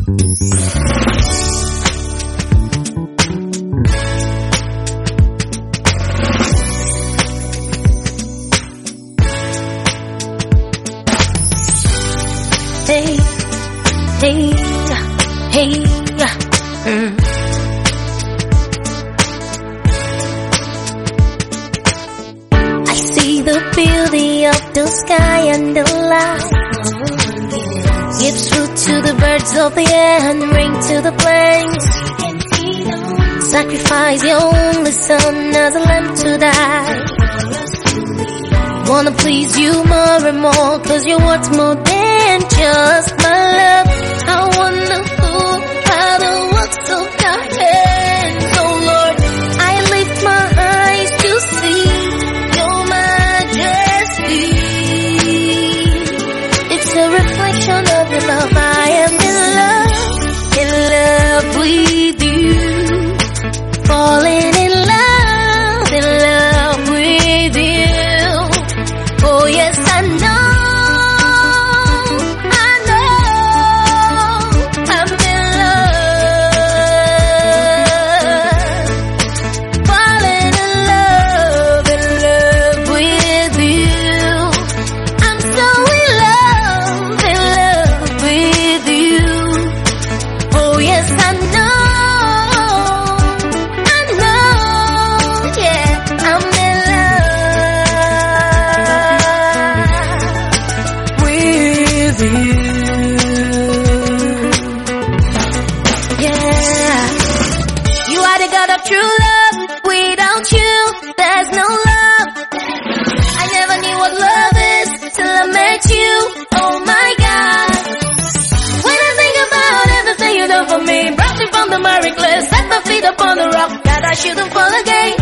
Hey, hey, hey, I see the beauty of the sky and the light. Gives food to the birds of the air and rain to the plants. Sacrifice your only son as a lamb to die. Wanna please you more and more, 'cause you're worth more than just my love. How wonderful are the works of your hands, oh Lord. I lift my eyes to see your majesty. It's a reflection of your love. I am in love with you. Falling in love with you. Oh yes, I know. True love, without you, there's no love. I never knew what love is till I met you, oh my God. When I think about everything you done for me, brought me from the miry clay, set my feet upon the rock, that I shouldn't fall again.